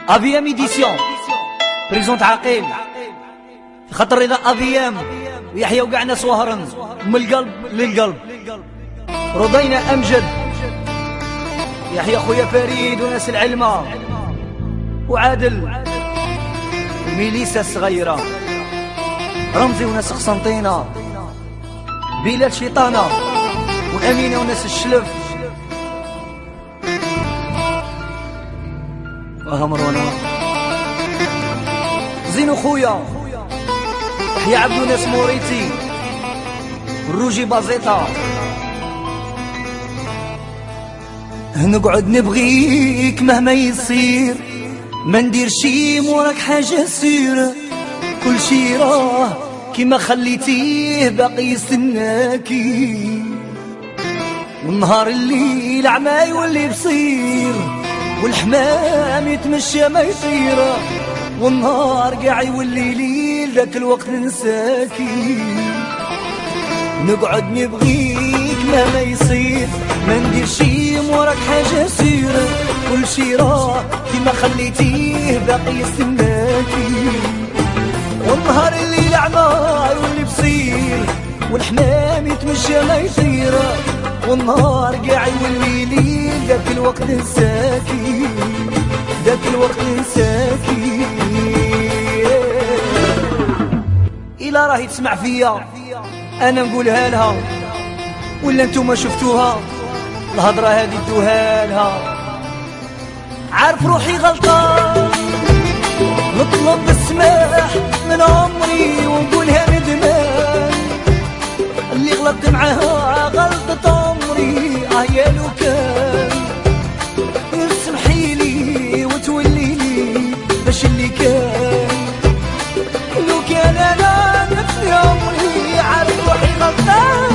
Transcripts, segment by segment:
ابيام ايديسيون بريزونت عقيل خاطر رضا ابيام ويحيى وقع ناس وهرن من القلب للقلب. رضينا امجد يحيى خويا فريد وناس العلمة وعادل ميليسا الصغيرة رمزي وناس قسنطينة بلال شيطانة وامينة وناس الشلف مرونا زينو خويا يحيى عبدو ناس موريتي الروجي بازيطة. نقعد نبغيك مهما يصير ما ندير شي موراك حاجة سيرة كل شي راه كيما خليتيه باقي يستناكي والنهار اللي العمى يولي بصير والحمام يتمشى ما يطير والنهار قاع يولي ليل ذاك الوقت ننساكي. نقعد نبغيك مهما يصير ما ندير شي موراك حاجة سيرة كل شي راه كيما خليتيه باقي يستناكي والنهار اللي العمى يولي بصير والحمام يتمشى ما يطير والنهار قاع يولي ليل ذاك الوقت ننساكي ذاك الوقت ننساكي. إلا راهي تسمع فيا أنا نقولها لها ولا انتم شفتوها الهضرة هذه دوها لها. عارف روحي غلطان نطلب السماح من عمري ونقولها ندمان اللي غلطت معاها غلطة عمري يا لو كان سمحيلي وتولي لي باش اللي كان لو كان انا نفسي عمري عارف روحي غلطان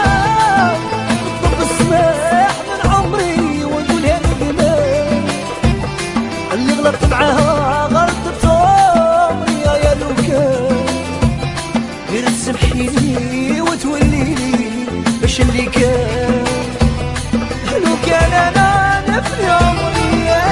نطلب السماح من عمري ونقولها ندمان اللي غلطت معاها غلطة عمري يا لو كان غير تسمحيلي وتولي لي باش اللي كان لو كان انا نفسي عمري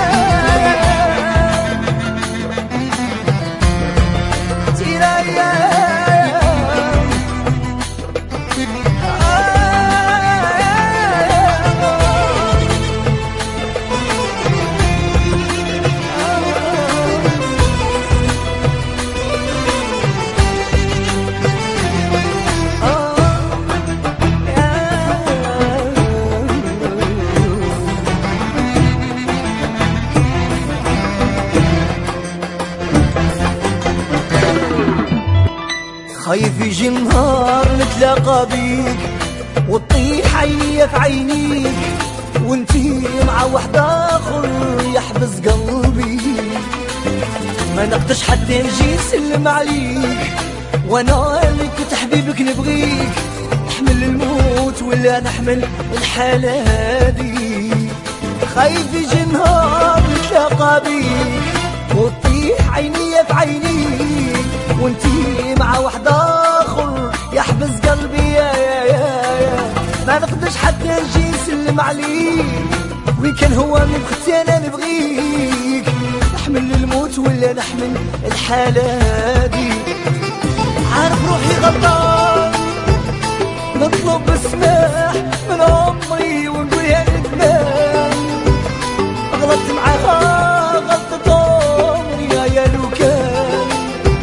خايف يجي النهار نتلاقى بيك وتطيح عيني في عينيك وانتي مع واحد اخر يحبس قلبي ما نقدرش حتى نجي نسلم عليك وانا اللي كنت حبيبك نبغيك نحمل الموت ولا نحمل الحالة هادي. خايف يجي النهار نتلاقى بيك وتطيح عيني في عينيك وانتي مع واحد اخر يحبس قلبي يا ما نقدرش حتى نجي نسلم عليك وين كان هو من بختي انا نبغيك نحمل الموت ولا نحمل الحالة هادي. عارف روحي غلطان نطلب السماح من عمري ونقولها ندمان غلطت معاها غلطة عمري يا لو كان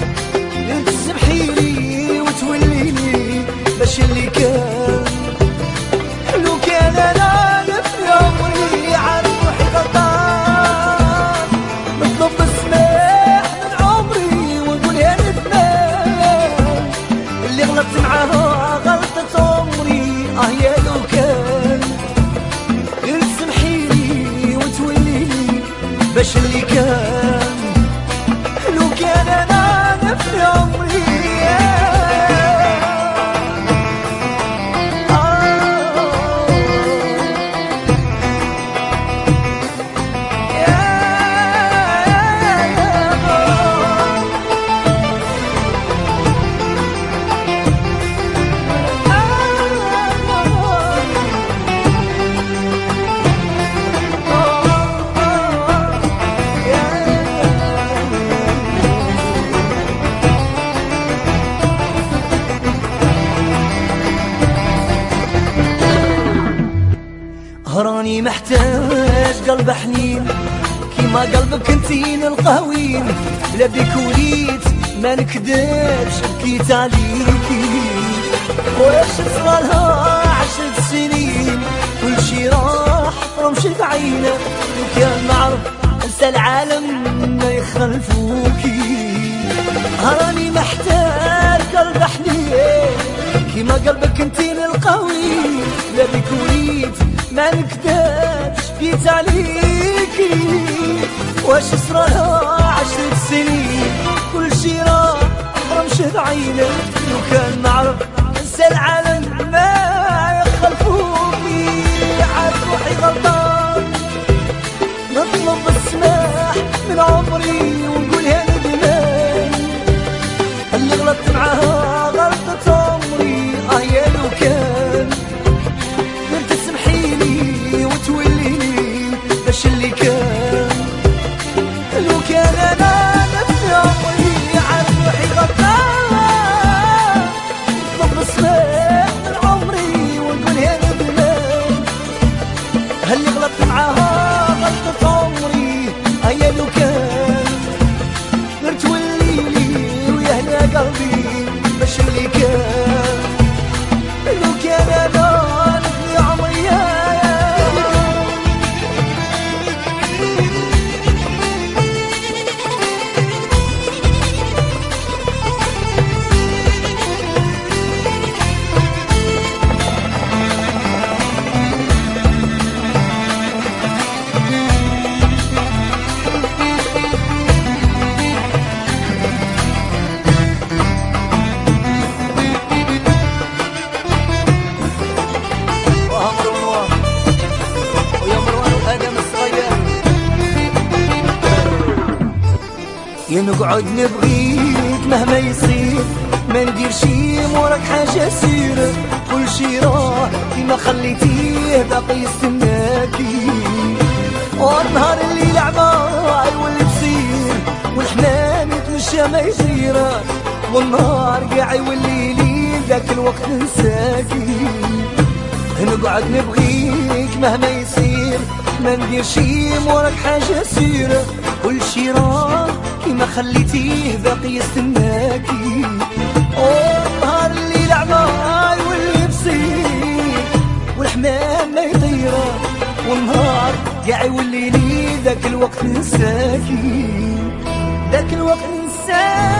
تسمحيلي وتولي لي باش اللي كان لو كان انا نفسي عمري عارف روحي غلطان نطلب السماح من عمري ونقولها ندمان اللي غلطت معاها غلطة عمري يا لو كان تسمحيلي وتولي لي باش اللي كان لو كان انا نفسي عمري راني محتاج قلب حنين كيما قلبك انتين القهوين، بلا بيك وليت ما نكدبش بكيت عليكي. واش صرالها 10 سنين كل شي راح رمش بعينه، وكان معرف انسى العالم ما يخلفوكي. راني محتاج قلب حنين كيما قلبك انتين القوي، لا بيك وليت ما نكدبش بكيت عليكي. واش صرالها 10 سنين كل شي راح رمش بعينه، وكان معرف انسى العالم ما يخلفوكي. عارف روحي غلطان نطلب السماح من عمري ونقولها ندمان، اللي غلطت معاها غلطة عمري. يا لو كان ما تسمحيلي وتوليني باش اللي كان، لو كان انا نفسي عمري. عارف روحي غلطان نطلب السماح من عمري ونقولها ندمان، اللي غلطت معاها غلطة عمري. يا لو كان غير توليلي ويهنا قلبي باش اللي كان، لو كان انا نبني عمري. يا نقعد نبغيك مهما يصير، ما ندير شي موراك حاجة سيرة. كل شي راح كيما خليتيه باقي يستناكي. والنهار اللي لعبة يولي بصير، والحمام يتمشى ما يطيره، والنهار قاع يولي لي ذاك الوقت ننساكي. نقعد نبغيك مهما يصير، ما ندير شي موراك حاجة سيرة. كل شي راح كيما خليتيه باقي يستناكي. والنهار اللي لعبة يولي بصير، والحمام ما يطيره، والنهار قاع يولي لي ذاك الوقت ننساكي. ذاك الوقت ننساكي.